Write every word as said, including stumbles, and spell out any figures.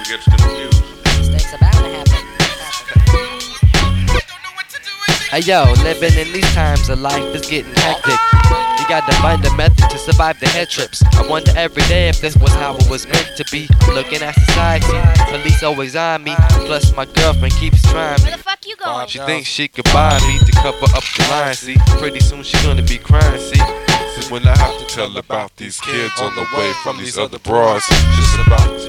gets confused. Mistakes are bound to happen. Hey yo, living in these times of life is getting hectic. You gotta find a method to survive the head trips. I wonder every day if this was how it was meant to be. Looking at society, police always on me. Plus my girlfriend keeps trying me. Where the fuck you going? She thinks she could buy me to cover up the line. See, pretty soon she gonna be crying. See, When I have to tell about these kids on the way from these other bras, just about